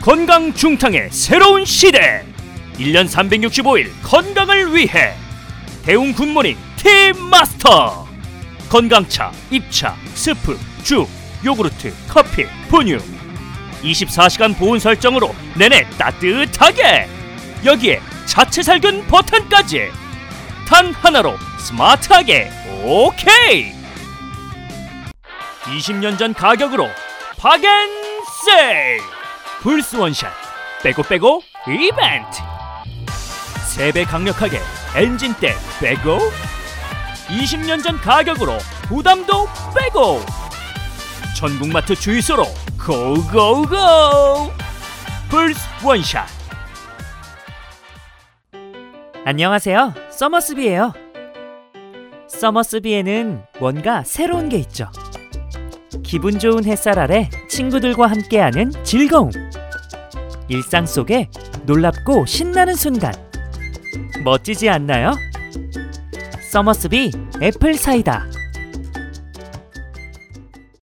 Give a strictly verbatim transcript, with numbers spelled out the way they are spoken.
건강 중탕의 새로운 시대. 일 년 삼백육십오 일 건강을 위해 대웅 굿모닝 티마스터. 건강차, 잎차, 스프, 죽, 요구르트, 커피, 분유 이십사 시간 보온 설정으로 내내 따뜻하게. 여기에 자체 살균 버튼까지. 단 하나로 스마트하게 오케이. 이십 년 전 가격으로 박앤세일. 불스 원샷 빼고 빼고 이벤트. 세 배 강력하게 엔진때 빼고 이십 년 전 가격으로 부담도 빼고 전국마트 주유소로 고고고. 불스 원샷. 안녕하세요, 서머스비예요. 서머스비에는 뭔가 새로운 게 있죠. 기분 좋은 햇살 아래 친구들과 함께하는 즐거움. 일상 속에 놀랍고 신나는 순간. 멋지지 않나요? 서머스비 애플 사이다.